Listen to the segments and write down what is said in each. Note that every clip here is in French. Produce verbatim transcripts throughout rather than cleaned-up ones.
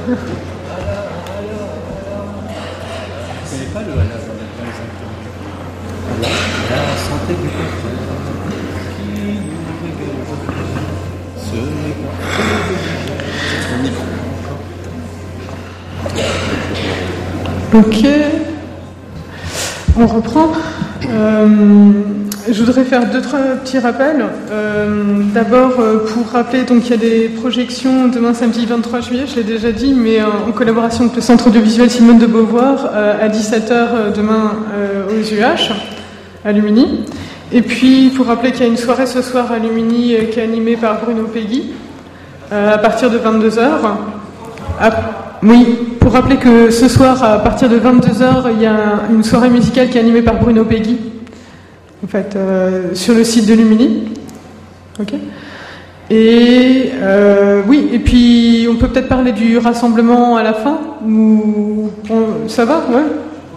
connais pas le Hala, ça va pas exactement. La santé du porteur qui nous régale. Ce n'est pas Ok, on reprend. Euh, je voudrais faire deux, trois petits rappels. Euh, d'abord, euh, pour rappeler, donc il y a des projections demain samedi vingt-trois juillet, je l'ai déjà dit, mais euh, en collaboration avec le Centre audiovisuel Simone de Beauvoir, euh, à dix-sept heures demain euh, aux U H, à Lumini. Et puis, il faut rappeler qu'il y a une soirée ce soir à Lumini euh, qui est animée par Bruno Peggy, euh, à partir de vingt-deux heures. À... Oui, pour rappeler que ce soir, à partir de vingt-deux heures, il y a une soirée musicale qui est animée par Bruno Peggy, en fait, euh, sur le site de Lumini. Ok. Et euh, oui, et puis on peut peut-être parler du rassemblement à la fin. Ou on, ça va, ouais.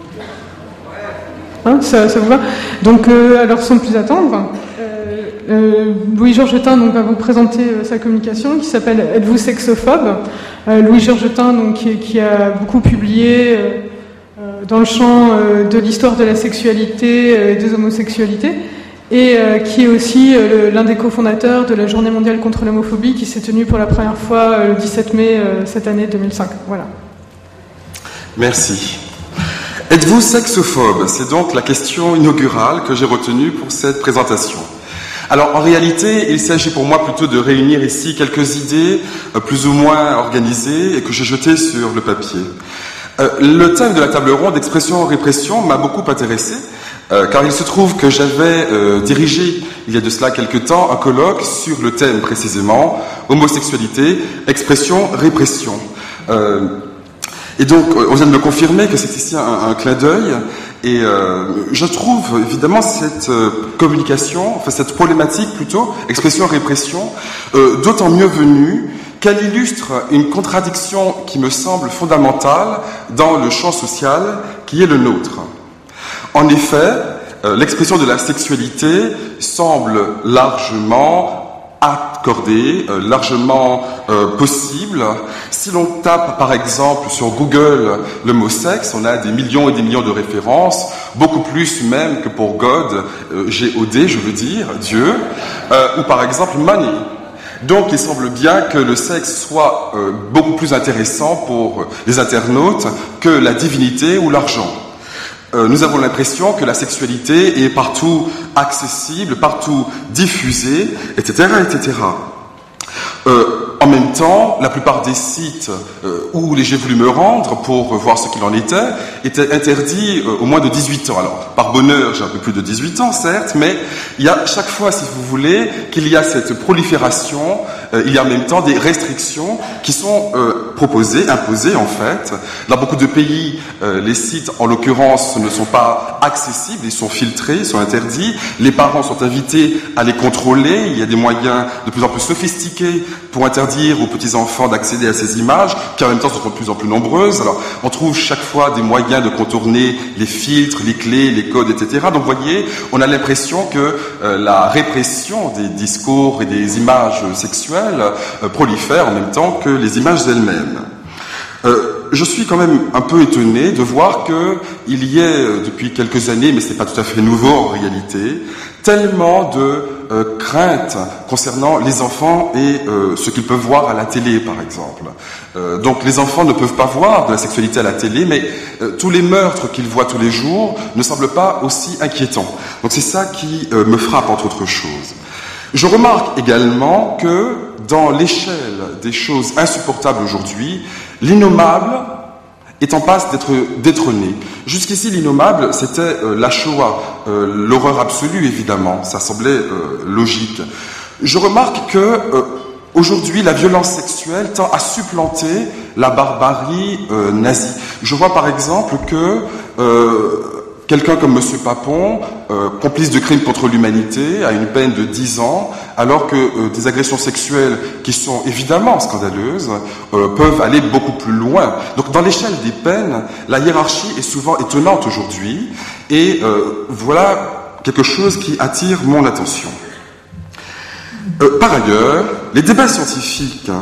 Hein, ça, ça vous va. Donc, euh, alors sans plus attendre. Euh, Louis Georgetin donc, va vous présenter euh, sa communication qui s'appelle « Êtes-vous sexophobe ?» euh, Louis Georgetin donc, qui, qui a beaucoup publié euh, euh, dans le champ euh, de l'histoire de la sexualité euh, et des homosexualités et euh, qui est aussi euh, l'un des cofondateurs de la Journée mondiale contre l'homophobie qui s'est tenue pour la première fois euh, le dix-sept mai euh, cette année deux mille cinq. Voilà. Merci. Êtes-vous sexophobe ? C'est donc la question inaugurale que j'ai retenue pour cette présentation. Alors, en réalité, il s'agit pour moi plutôt de réunir ici quelques idées euh, plus ou moins organisées et que j'ai jetées sur le papier. Euh, le thème de la table ronde, expression-répression, m'a beaucoup intéressé, euh, car il se trouve que j'avais euh, dirigé, il y a de cela quelque temps, un colloque sur le thème précisément, homosexualité, expression-répression. Euh, et donc, on vient de me confirmer que c'est ici un, un clin d'œil. Et euh, je trouve évidemment cette euh, communication, enfin cette problématique plutôt, expression-répression, euh, d'autant mieux venue qu'elle illustre une contradiction qui me semble fondamentale dans le champ social qui est le nôtre. En effet, euh, l'expression de la sexualité semble largement accordé, euh, largement euh, possible. Si l'on tape par exemple sur Google le mot sexe, on a des millions et des millions de références, beaucoup plus même que pour God, euh, G O D je veux dire, Dieu, euh, ou par exemple money. Donc il semble bien que le sexe soit euh, beaucoup plus intéressant pour les internautes que la divinité ou l'argent. Euh, nous avons l'impression que la sexualité est partout accessible, partout diffusée, et cetera, et cetera. Euh, en même temps, la plupart des sites euh, où j'ai voulu me rendre pour voir ce qu'il en était étaient interdits euh, au moins de dix-huit ans. Alors, par bonheur, j'ai un peu plus de dix-huit ans, certes, mais il y a chaque fois, si vous voulez, qu'il y a cette prolifération, euh, il y a en même temps des restrictions qui sont euh, proposées, imposées en fait. Dans beaucoup de pays, euh, les sites, en l'occurrence, ne sont pas accessibles, ils sont filtrés, ils sont interdits. Les parents sont invités à les contrôler. Il y a des moyens de plus en plus sophistiqués pour interdire aux petits-enfants d'accéder à ces images, qui en même temps sont de plus en plus nombreuses. Alors, on trouve chaque fois des moyens de contourner les filtres, les clés, les codes, et cetera. Donc, vous voyez, on a l'impression que euh, la répression des discours et des images sexuelles euh, prolifère en même temps que les images elles-mêmes. Euh, je suis quand même un peu étonné de voir qu'il y ait, depuis quelques années, mais ce n'est pas tout à fait nouveau en réalité, tellement de euh, craintes concernant les enfants et euh, ce qu'ils peuvent voir à la télé, par exemple. Euh, donc les enfants ne peuvent pas voir de la sexualité à la télé, mais euh, tous les meurtres qu'ils voient tous les jours ne semblent pas aussi inquiétants. Donc c'est ça qui euh, me frappe, entre autres choses. Je remarque également que dans l'échelle des choses insupportables aujourd'hui, l'innommable est en passe d'être détrôné. Jusqu'ici, l'innommable, c'était euh, la Shoah, euh, l'horreur absolue, évidemment. Ça semblait euh, logique. Je remarque que euh, aujourd'hui, la violence sexuelle tend à supplanter la barbarie euh, nazie. Je vois par exemple que euh, quelqu'un comme Monsieur Papon, euh, complice de crimes contre l'humanité, a une peine de dix ans, alors que euh, des agressions sexuelles qui sont évidemment scandaleuses euh, peuvent aller beaucoup plus loin. Donc dans l'échelle des peines, la hiérarchie est souvent étonnante aujourd'hui, et euh, voilà quelque chose qui attire mon attention. Euh, par ailleurs, les débats scientifiques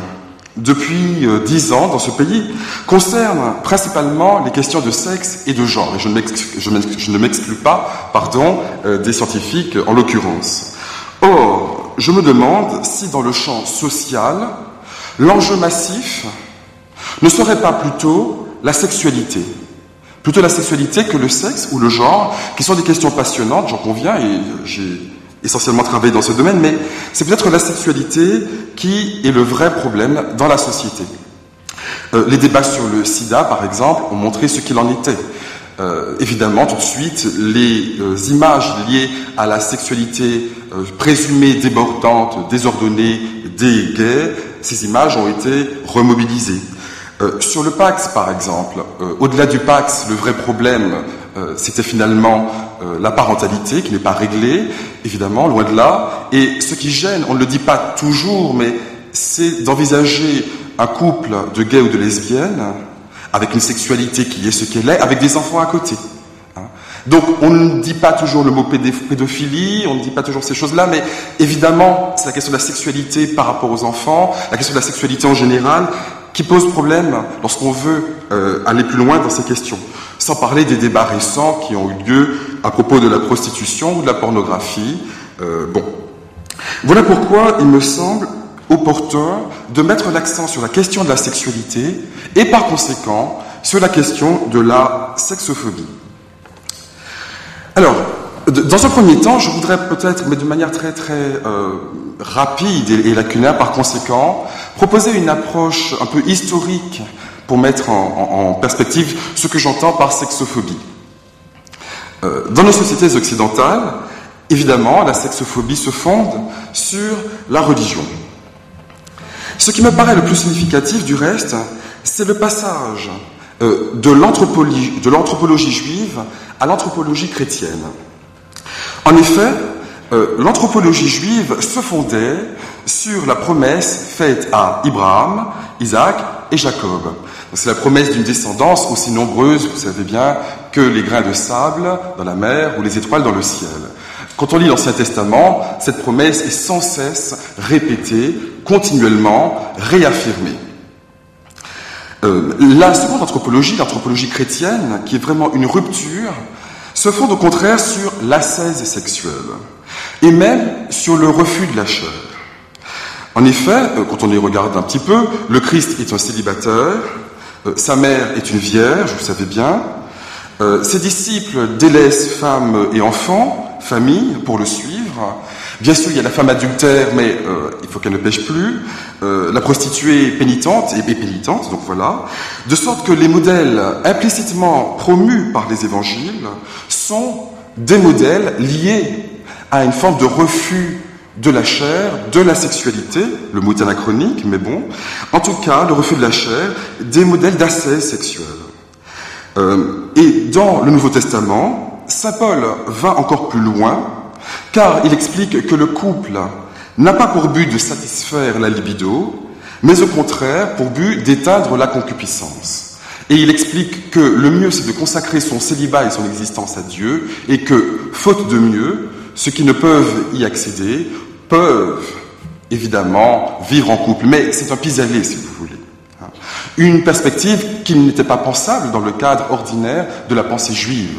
depuis dix ans dans ce pays concerne principalement les questions de sexe et de genre. Et je ne m'exclus, je m'exclus, je ne m'exclus pas, pardon, euh, des scientifiques en l'occurrence. Or, je me demande si dans le champ social, l'enjeu massif ne serait pas plutôt la sexualité. Plutôt la sexualité que le sexe ou le genre, qui sont des questions passionnantes, j'en conviens, et j'ai essentiellement travaillé dans ce domaine, mais c'est peut-être la sexualité qui est le vrai problème dans la société. Euh, les débats sur le sida, par exemple, ont montré ce qu'il en était. Euh, évidemment, tout de suite, les euh, images liées à la sexualité euh, présumée débordante, désordonnée des gays, ces images ont été remobilisées. Euh, sur le Pax, par exemple, euh, au-delà du Pax, le vrai problème, euh, c'était finalement euh, la parentalité qui n'est pas réglée, évidemment, loin de là. Et ce qui gêne, on ne le dit pas toujours, mais c'est d'envisager un couple de gays ou de lesbiennes avec une sexualité qui est ce qu'elle est, avec des enfants à côté. Hein. Donc, on ne dit pas toujours le mot pédophilie, on ne dit pas toujours ces choses-là, mais évidemment, c'est la question de la sexualité par rapport aux enfants, la question de la sexualité en général, qui pose problème lorsqu'on veut euh, aller plus loin dans ces questions. Sans parler des débats récents qui ont eu lieu à propos de la prostitution ou de la pornographie. Euh, bon. Voilà pourquoi il me semble opportun de mettre l'accent sur la question de la sexualité et par conséquent sur la question de la sexophobie. Alors, dans un premier temps, je voudrais peut-être, mais de manière très très euh, rapide et, et lacunaire par conséquent, proposer une approche un peu historique pour mettre en, en, en perspective ce que j'entends par sexophobie. Euh, dans nos sociétés occidentales, évidemment, la sexophobie se fonde sur la religion. Ce qui me paraît le plus significatif, du reste, c'est le passage euh, de l'anthropologie, de l'anthropologie juive à l'anthropologie chrétienne. En effet, euh, l'anthropologie juive se fondait sur la promesse faite à Abraham, Isaac et Jacob. C'est la promesse d'une descendance aussi nombreuse, vous savez bien, que les grains de sable dans la mer ou les étoiles dans le ciel. Quand on lit l'Ancien Testament, cette promesse est sans cesse répétée, continuellement réaffirmée. Euh, la seconde anthropologie, l'anthropologie chrétienne, qui est vraiment une rupture, se fonde au contraire sur l'ascèse sexuelle, et même sur le refus de la chair. En effet, quand on y regarde un petit peu, le Christ est un célibataire, euh, sa mère est une vierge, vous savez bien, euh, ses disciples délaissent femmes et enfants, famille, pour le suivre. Bien sûr, il y a la femme adultère, mais euh, il faut qu'elle ne pêche plus. Euh, la prostituée pénitente et pénitente, donc voilà. De sorte que les modèles implicitement promus par les évangiles sont des modèles liés à une forme de refus de la chair, de la sexualité, le mot est anachronique, mais bon. En tout cas, le refus de la chair, des modèles d'ascèse sexuelle. Euh, et dans le Nouveau Testament, saint Paul va encore plus loin, car il explique que le couple n'a pas pour but de satisfaire la libido, mais au contraire pour but d'éteindre la concupiscence. Et il explique que le mieux, c'est de consacrer son célibat et son existence à Dieu, et que, faute de mieux, ceux qui ne peuvent y accéder peuvent, évidemment, vivre en couple. Mais c'est un pis-aller, si vous voulez. Une perspective qui n'était pas pensable dans le cadre ordinaire de la pensée juive.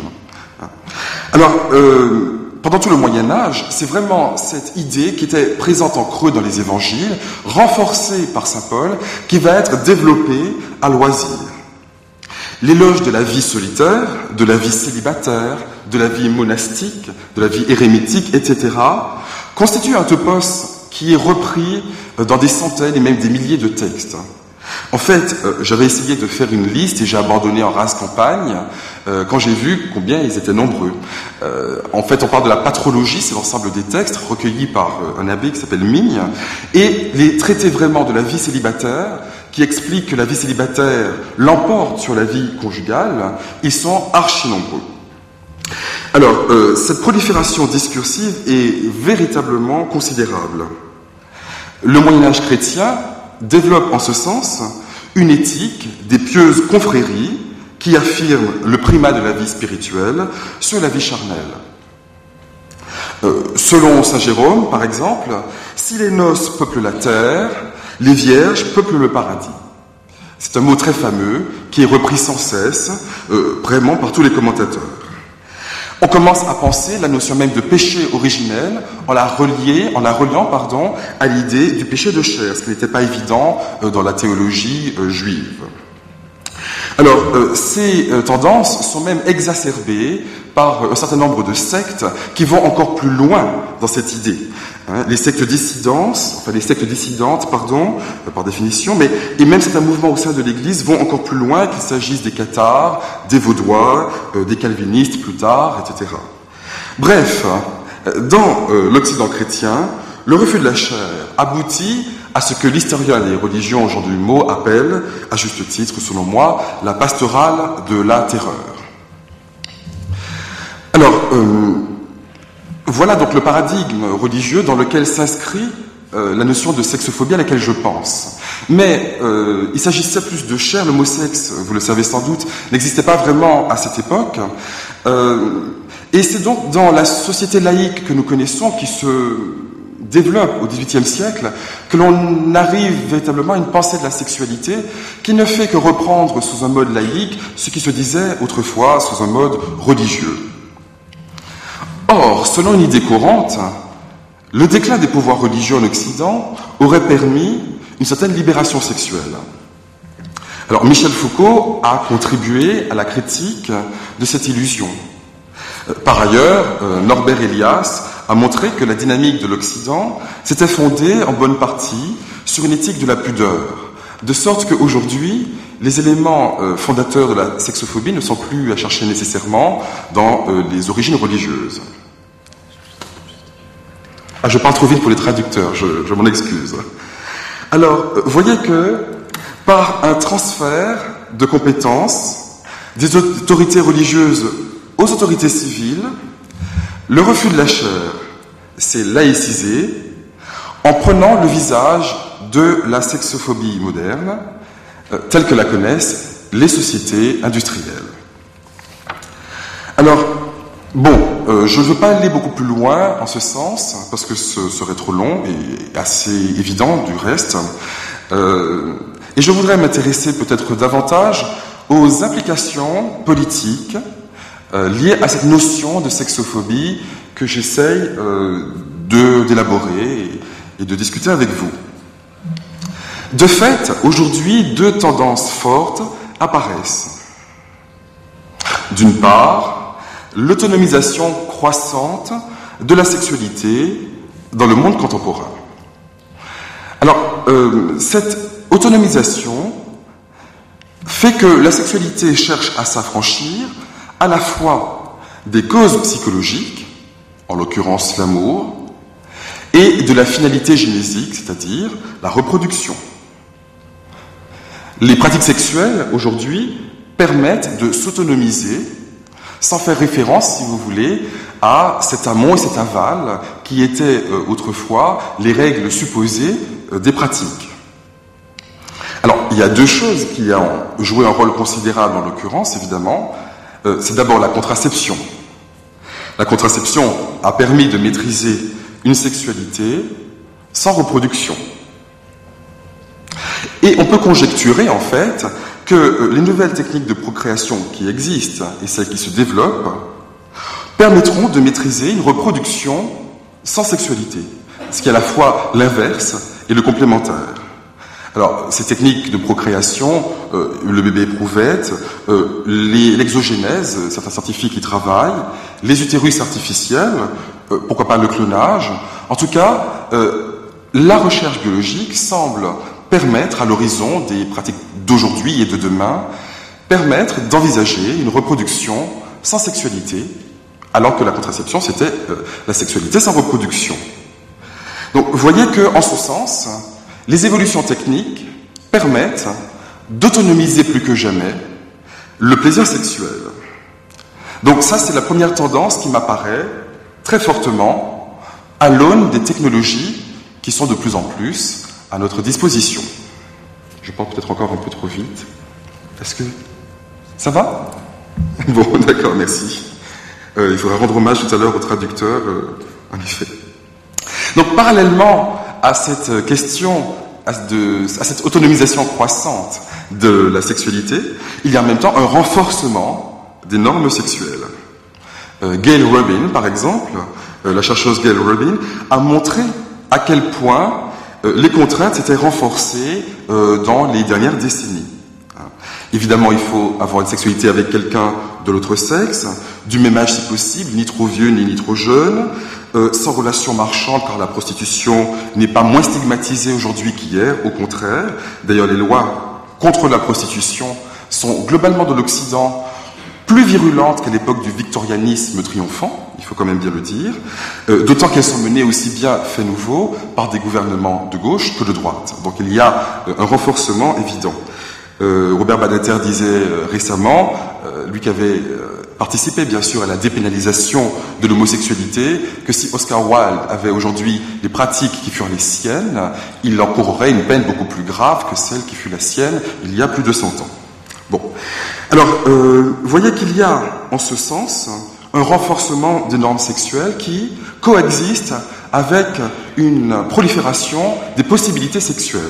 Alors, euh, pendant tout le Moyen-Âge, c'est vraiment cette idée qui était présente en creux dans les évangiles, renforcée par saint Paul, qui va être développée à loisir. L'éloge de la vie solitaire, de la vie célibataire, de la vie monastique, de la vie érémitique, et cetera, constitue un topos qui est repris dans des centaines et même des milliers de textes. En fait, euh, j'avais essayé de faire une liste et j'ai abandonné en rase campagne euh, quand j'ai vu combien ils étaient nombreux. Euh, en fait, on parle de la patrologie, c'est l'ensemble des textes recueillis par euh, un abbé qui s'appelle Migne, et les traités vraiment de la vie célibataire, qui expliquent que la vie célibataire l'emporte sur la vie conjugale, ils sont archi nombreux. Alors, euh, cette prolifération discursive est véritablement considérable. Le Moyen-Âge chrétien développe en ce sens une éthique des pieuses confréries qui affirme le primat de la vie spirituelle sur la vie charnelle. Euh, selon saint Jérôme, par exemple, si les noces peuplent la terre, Les vierges peuplent le paradis. C'est un mot très fameux qui est repris sans cesse, euh, vraiment par tous les commentateurs. On commence à penser la notion même de péché originel en la, relier, en la reliant pardon, à l'idée du péché de chair, ce qui n'était pas évident euh, dans la théologie euh, juive. Alors, euh, ces euh, tendances sont même exacerbées par euh, un certain nombre de sectes qui vont encore plus loin dans cette idée. Hein, les sectes dissidentes, enfin les sectes dissidentes, pardon, euh, par définition, mais et même certains mouvements au sein de l'Église vont encore plus loin, qu'il s'agisse des cathares, des vaudois, euh, des calvinistes plus tard, et cetera. Bref, dans euh, l'Occident chrétien, le refus de la chair aboutit à ce que l'historien des religions aujourd'hui mot appelle, à juste titre selon moi, la pastorale de la terreur. Alors, euh, voilà donc le paradigme religieux dans lequel s'inscrit euh, la notion de sexophobie à laquelle je pense. Mais euh, il s'agissait plus de chair, le mot sexe, vous le savez sans doute, n'existait pas vraiment à cette époque. Euh, et c'est donc dans la société laïque que nous connaissons qui se développe au dix-huitième siècle, que l'on arrive véritablement à une pensée de la sexualité qui ne fait que reprendre sous un mode laïque ce qui se disait autrefois sous un mode religieux. Or, selon une idée courante, le déclin des pouvoirs religieux en Occident aurait permis une certaine libération sexuelle. Alors, Michel Foucault a contribué à la critique de cette illusion. Par ailleurs, Norbert Elias a montré que la dynamique de l'Occident s'était fondée en bonne partie sur une éthique de la pudeur, de sorte qu'aujourd'hui, les éléments fondateurs de la sexophobie ne sont plus à chercher nécessairement dans les origines religieuses. Ah, je parle trop vite pour les traducteurs, je, je m'en excuse. Alors, voyez que par un transfert de compétences des autorités religieuses aux autorités civiles, le refus de la chair s'est laïcisé en prenant le visage de la sexophobie moderne, euh, telle que la connaissent les sociétés industrielles. Alors, bon, euh, je ne veux pas aller beaucoup plus loin en ce sens, parce que ce serait trop long et assez évident du reste. Euh, et je voudrais m'intéresser peut-être davantage aux implications politiques Euh, lié à cette notion de sexophobie que j'essaye euh, de, d'élaborer et, et de discuter avec vous. De fait, aujourd'hui, deux tendances fortes apparaissent. D'une part, l'autonomisation croissante de la sexualité dans le monde contemporain. Alors, euh, cette autonomisation fait que la sexualité cherche à s'affranchir à la fois des causes psychologiques, en l'occurrence l'amour, et de la finalité génésique, c'est-à-dire la reproduction. Les pratiques sexuelles, aujourd'hui, permettent de s'autonomiser, sans faire référence, si vous voulez, à cet amont et cet aval qui étaient euh, autrefois les règles supposées euh, des pratiques. Alors, il y a deux choses qui ont joué un rôle considérable en l'occurrence, évidemment. Euh, c'est d'abord la contraception. La contraception a permis de maîtriser une sexualité sans reproduction. Et on peut conjecturer, en fait, que euh, les nouvelles techniques de procréation qui existent et celles qui se développent permettront de maîtriser une reproduction sans sexualité, ce qui est à la fois l'inverse et le complémentaire. Alors, ces techniques de procréation, euh, le bébé éprouvette, euh, les, l'exogénèse, certains scientifiques y travaillent, les utérus artificiels, euh, pourquoi pas le clonage. En tout cas, euh, la recherche biologique semble permettre, à l'horizon des pratiques d'aujourd'hui et de demain, permettre d'envisager une reproduction sans sexualité, alors que la contraception, c'était euh, la sexualité sans reproduction. Donc, vous voyez qu'en ce sens, les évolutions techniques permettent d'autonomiser plus que jamais le plaisir sexuel. Donc ça, c'est la première tendance qui m'apparaît très fortement à l'aune des technologies qui sont de plus en plus à notre disposition. Je parle peut-être encore un peu trop vite. Est-ce que... Ça va? Bon, d'accord, merci. Euh, il faudra rendre hommage tout à l'heure au traducteur, euh, en effet. Donc, parallèlement à cette question à, de, à cette autonomisation croissante de la sexualité, il y a en même temps un renforcement des normes sexuelles. Euh, Gail Rubin, par exemple, euh, la chercheuse Gail Rubin, a montré à quel point euh, les contraintes s'étaient renforcées euh, dans les dernières décennies. Hein. Évidemment, il faut avoir une sexualité avec quelqu'un de l'autre sexe, du même âge si possible, ni trop vieux ni, ni trop jeune, euh, sans relation marchande, car la prostitution n'est pas moins stigmatisée aujourd'hui qu'hier, au contraire. D'ailleurs, les lois contre la prostitution sont globalement de l'Occident plus virulentes qu'à l'époque du victorianisme triomphant, il faut quand même bien le dire, euh, d'autant qu'elles sont menées aussi bien, fait nouveau, par des gouvernements de gauche que de droite. Donc il y a euh, un renforcement évident. Euh, Robert Badinter disait euh, récemment, euh, lui qui avait euh, participé bien sûr à la dépénalisation de l'homosexualité, que si Oscar Wilde avait aujourd'hui les pratiques qui furent les siennes, il encourrait une peine beaucoup plus grave que celle qui fut la sienne il y a plus de cent ans. Bon. Alors, euh, vous voyez qu'il y a, en ce sens, un renforcement des normes sexuelles qui coexiste avec une prolifération des possibilités sexuelles.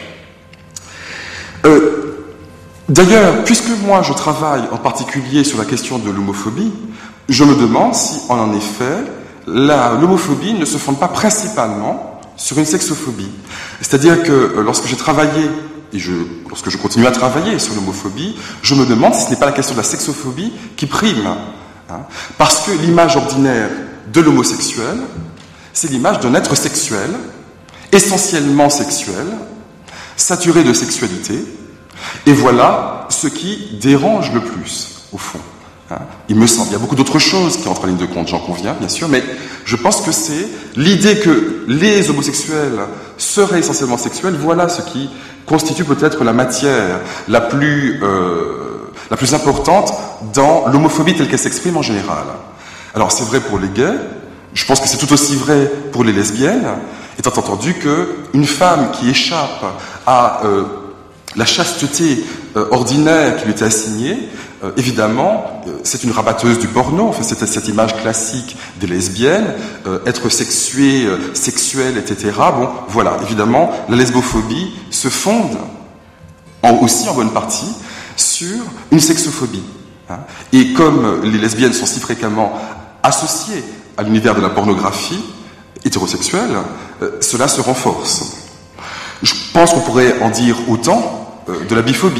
Euh, D'ailleurs, puisque moi je travaille en particulier sur la question de l'homophobie, je me demande si, en effet, la, l'homophobie ne se fonde pas principalement sur une sexophobie. C'est-à-dire que euh, lorsque j'ai travaillé et je, lorsque je continue à travailler sur l'homophobie, je me demande si ce n'est pas la question de la sexophobie qui prime. Hein, parce que l'image ordinaire de l'homosexuel, c'est l'image d'un être sexuel, essentiellement sexuel, saturé de sexualité, et voilà ce qui dérange le plus, au fond. Hein, il me semble, il y a beaucoup d'autres choses qui entrent en ligne de compte, j'en conviens, bien sûr, mais je pense que c'est l'idée que les homosexuels seraient essentiellement sexuels, voilà ce qui constitue peut-être la matière la plus, euh, la plus importante dans l'homophobie telle qu'elle s'exprime en général. Alors c'est vrai pour les gays, je pense que c'est tout aussi vrai pour les lesbiennes, étant entendu qu'une femme qui échappe à euh, la chasteté euh, ordinaire qui lui était assignée, euh, évidemment, euh, c'est une rabatteuse du porno, enfin, c'est cette image classique des lesbiennes, euh, être sexuée, euh, sexuelle, et cetera. Bon, voilà, évidemment, la lesbophobie se fonde en, aussi en bonne partie sur une sexophobie. Hein. Et comme les lesbiennes sont si fréquemment associées à l'univers de la pornographie hétérosexuelle, euh, cela se renforce. Je pense qu'on pourrait en dire autant de la biphobie.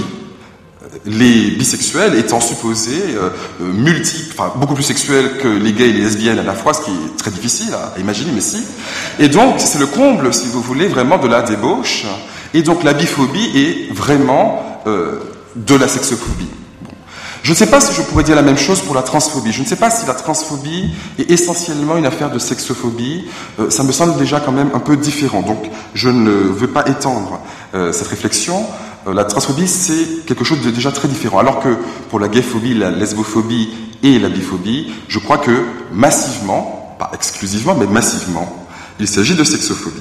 Les bisexuels étant supposés euh, multiples, enfin beaucoup plus sexuels que les gays et les lesbiennes à la fois, ce qui est très difficile à, à imaginer, mais si. Et donc, c'est le comble, si vous voulez, vraiment de la débauche. Et donc, la biphobie est vraiment euh, de la sexophobie. Bon. Je ne sais pas si je pourrais dire la même chose pour la transphobie. Je ne sais pas si la transphobie est essentiellement une affaire de sexophobie. Euh, ça me semble déjà quand même un peu différent. Donc, je ne veux pas étendre euh, cette réflexion. La transphobie, c'est quelque chose de déjà très différent. Alors que pour la gayphobie, la lesbophobie et la biphobie, je crois que massivement, pas exclusivement, mais massivement, il s'agit de sexophobie.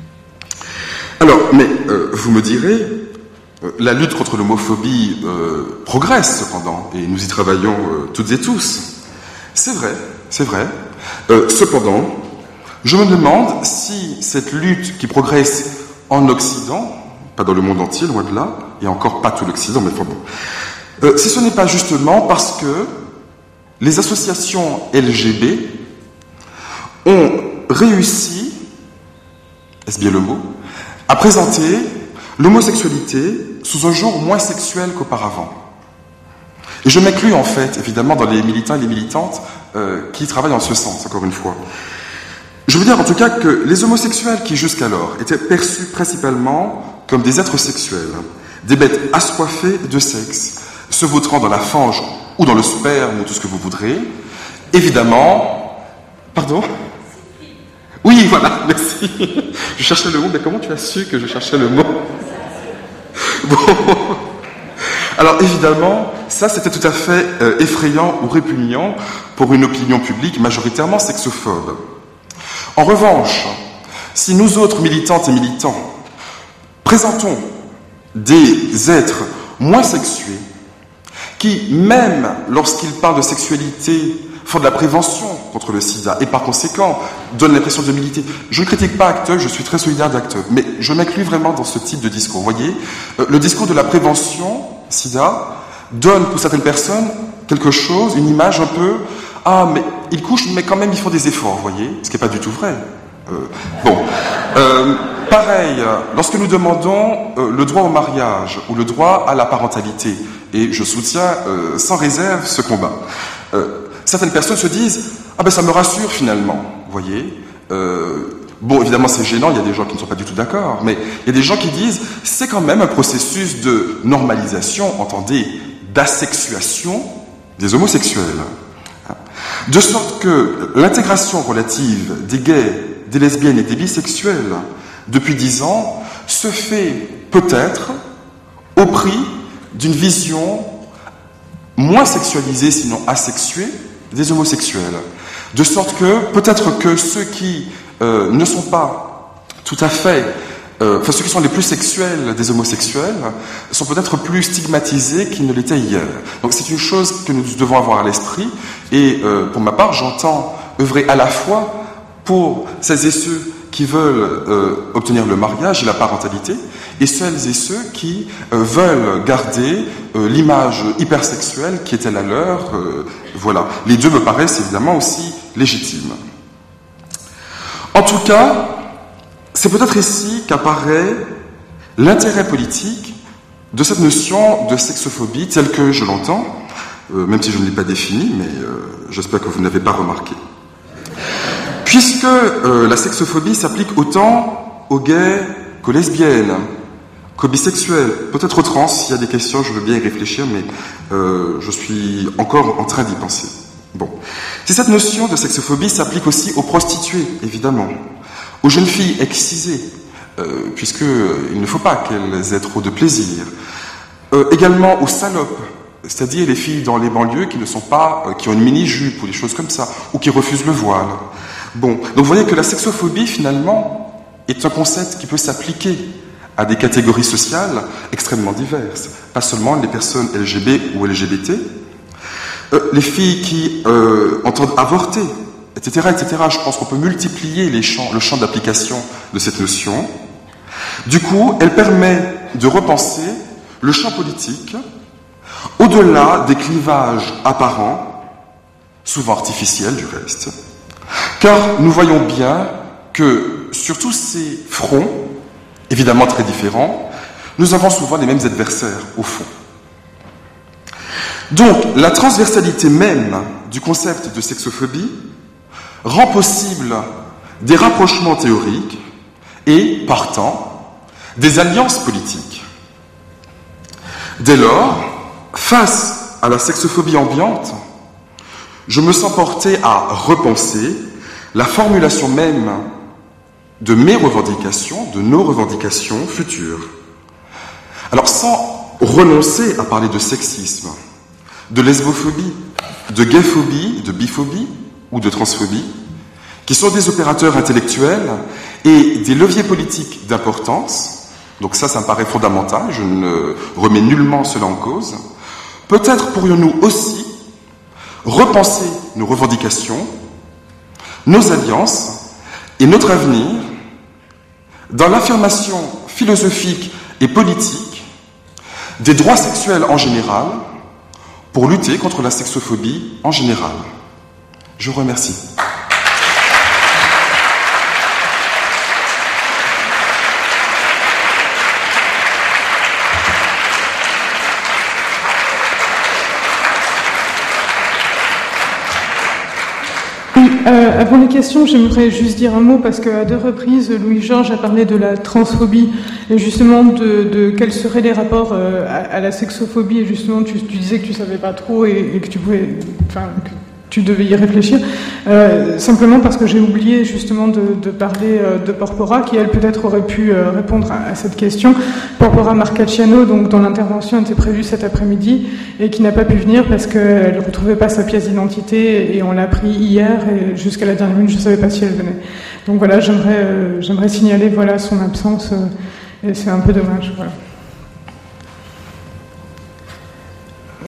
Alors, mais euh, vous me direz, euh, la lutte contre l'homophobie euh, progresse cependant, et nous y travaillons euh, toutes et tous. C'est vrai, c'est vrai. Euh, cependant, je me demande si cette lutte qui progresse en Occident, pas dans le monde entier, loin de là, et encore pas tout l'Occident, mais enfin bon. Euh, si ce n'est pas justement parce que les associations L G B ont réussi, est-ce bien le mot, à présenter l'homosexualité sous un jour moins sexuel qu'auparavant. Et je m'inclus en fait, évidemment, dans les militants et les militantes euh, qui travaillent en ce sens, encore une fois. Je veux dire en tout cas que les homosexuels qui jusqu'alors étaient perçus principalement comme des êtres sexuels, des bêtes assoiffées de sexe, se vautrant dans la fange ou dans le sperme ou tout ce que vous voudrez, évidemment... Pardon ? Oui, voilà, merci. Je cherchais le mot, mais comment tu as su que je cherchais le mot ? Bon... Alors évidemment, ça c'était tout à fait euh, effrayant ou répugnant pour une opinion publique majoritairement sexophobe. En revanche, si nous autres militantes et militants présentons des êtres moins sexués, qui, même lorsqu'ils parlent de sexualité, font de la prévention contre le sida et par conséquent donnent l'impression de militer. Je ne critique pas Act Up, je suis très solidaire d'Act Up, mais je m'inclus vraiment dans ce type de discours. Vous voyez, euh, le discours de la prévention sida donne pour certaines personnes quelque chose, une image un peu « Ah, mais ils couchent, mais quand même ils font des efforts, vous voyez ?» Ce qui n'est pas du tout vrai. Euh, bon, euh, pareil, lorsque nous demandons euh, le droit au mariage ou le droit à la parentalité, et je soutiens euh, sans réserve ce combat, euh, certaines personnes se disent « Ah ben ça me rassure finalement, vous voyez euh, ?» Bon, évidemment, c'est gênant, il y a des gens qui ne sont pas du tout d'accord, mais il y a des gens qui disent « C'est quand même un processus de normalisation, entendez, d'asexuation des homosexuels. » De sorte que l'intégration relative des gays, des lesbiennes et des bisexuels depuis dix ans se fait peut-être au prix d'une vision moins sexualisée, sinon asexuée, des homosexuels. De sorte que peut-être que ceux qui euh, ne sont pas tout à fait... Euh, enfin, ceux qui sont les plus sexuels des homosexuels sont peut-être plus stigmatisés qu'ils ne l'étaient hier. Donc c'est une chose que nous devons avoir à l'esprit. Et euh, pour ma part, j'entends œuvrer à la fois pour celles et ceux qui veulent euh, obtenir le mariage et la parentalité, et celles et ceux qui euh, veulent garder euh, l'image hypersexuelle qui était la leur. Euh, voilà. Les deux me paraissent évidemment aussi légitimes. En tout cas, c'est peut-être ici qu'apparaît l'intérêt politique de cette notion de sexophobie telle que je l'entends, euh, même si je ne l'ai pas définie, mais euh, j'espère que vous ne l'avez pas remarqué. Puisque euh, la sexophobie s'applique autant aux gays qu'aux lesbiennes, qu'aux bisexuels, peut-être aux trans, s'il y a des questions, je veux bien y réfléchir, mais euh, je suis encore en train d'y penser. Bon. Si cette notion de sexophobie s'applique aussi aux prostituées, évidemment, aux jeunes filles excisées, euh, puisqu'il ne faut pas qu'elles aient trop de plaisir. Euh, également aux salopes, c'est-à-dire les filles dans les banlieues qui ne sont pas, euh, qui ont une mini-jupe ou des choses comme ça, ou qui refusent le voile. Bon, donc vous voyez que la sexophobie, finalement, est un concept qui peut s'appliquer à des catégories sociales extrêmement diverses. Pas seulement les personnes L G B ou L G B T, euh, les filles qui euh, entendent avorter, et cetera, et cetera. Je pense qu'on peut multiplier les champs, le champ d'application de cette notion. Du coup, elle permet de repenser le champ politique au-delà des clivages apparents, souvent artificiels du reste. Car nous voyons bien que sur tous ces fronts, évidemment très différents, nous avons souvent les mêmes adversaires, au fond. Donc, la transversalité même du concept de sexophobie rend possible des rapprochements théoriques et, partant, des alliances politiques. Dès lors, face à la sexophobie ambiante, je me sens porté à repenser la formulation même de mes revendications, de nos revendications futures. Alors, sans renoncer à parler de sexisme, de lesbophobie, de gayphobie, de biphobie, ou de transphobie, qui sont des opérateurs intellectuels et des leviers politiques d'importance. Donc ça, ça me paraît fondamental, je ne remets nullement cela en cause. Peut-être pourrions-nous aussi repenser nos revendications, nos alliances et notre avenir dans l'affirmation philosophique et politique des droits sexuels en général pour lutter contre la sexophobie en général. Je vous remercie. Oui, euh, avant les questions, j'aimerais juste dire un mot parce qu'à deux reprises, Louis-Georges a parlé de la transphobie et justement de, de quels seraient les rapports euh, à, à la sexophobie. Et justement, tu, tu disais que tu savais pas trop et, et que tu pouvais, enfin, que tu devais y réfléchir. Euh, simplement parce que j'ai oublié justement de, de parler euh, de Porpora, qui elle peut-être aurait pu euh, répondre à, à cette question. Porpora Marcacciano, donc dont l'intervention était prévue cet après-midi et qui n'a pas pu venir parce qu'elle ne retrouvait pas sa pièce d'identité et on l'a pris hier et jusqu'à la dernière minute je ne savais pas si elle venait. Donc voilà, j'aimerais, euh, j'aimerais signaler voilà son absence euh, et c'est un peu dommage. Voilà.